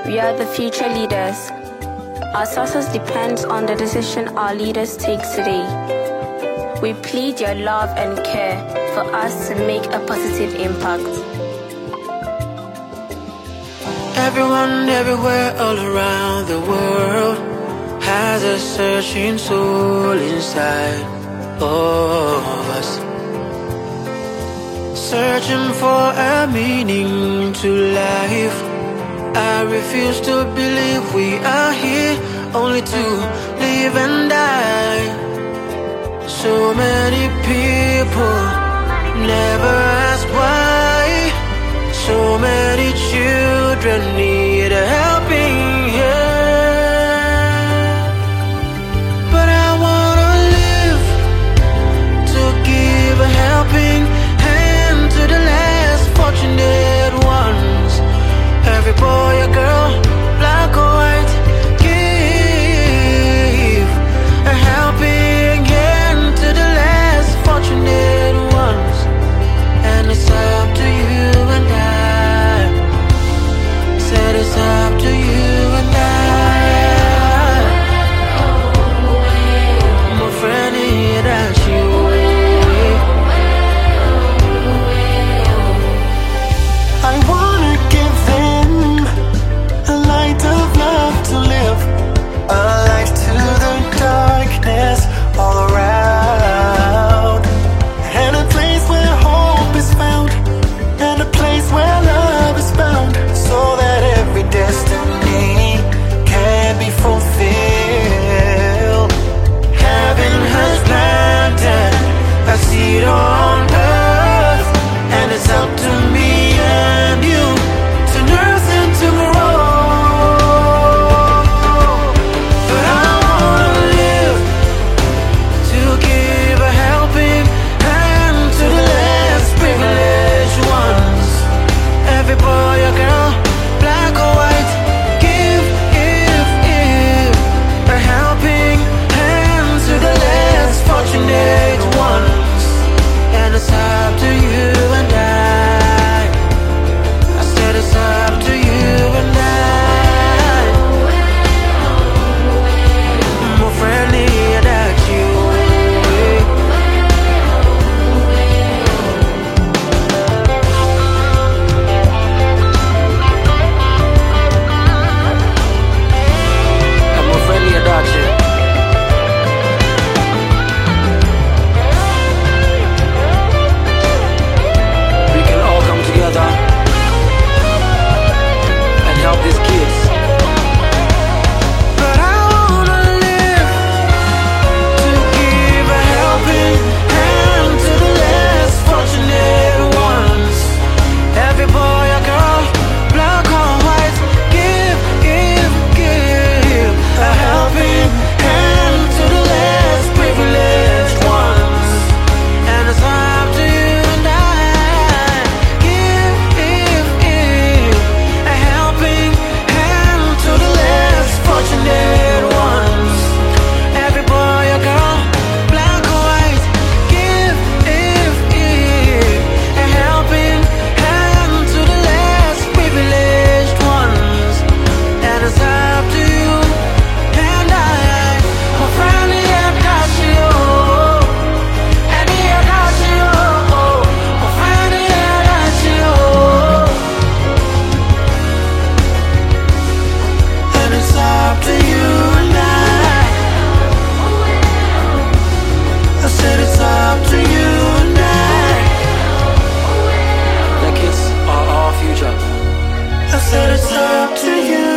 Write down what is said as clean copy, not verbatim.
We are the future leaders. Our success depends on the decision our leaders take today. We plead your love and care for us to make a positive impact. Everyone, everywhere, all around the world has a searching soul inside of us, searching for a meaning to life. I refuse to believe we are here only to live and die. So many people never ask why. So many children need a helping hand. But I wanna live to give a helping hand to the less fortunate ones. Every boy or girl, black or white, give a helping hand to the less fortunate ones. And it's up to you and I. Said it's up to you and I. My friend, that's you. I wanna give them a light of love to live, a light to the darkness all around, and a place where hope is found, and a place where love is found, so that every destiny can be fulfilled. Heaven has planted a seed on earth, and it's up to me and you to nurse and to grow. But I wanna live to give a helping hand to the less privileged ones. Every boy or girl, black or white, give a helping hand to the less fortunate ones. And it's up to you and I. I said it's up to you and I. More friendly than you. I'm more friendly than you. We can all come together and help these kids. But I wanna live to give a helping hand to the less fortunate ones. Every boy or girl, black or white, give a helping hand to the less privileged ones. And it's up to you and I. Give a helping hand to the less fortunate ones. Every boy or girl, black or white, give a helping hand to the less privileged ones. And it's up to you and I. My friend, I got you. And I got you. My friend, I got you. And it's up to you and I. I said it's up to you and I. The kids are our future. I said it's up to you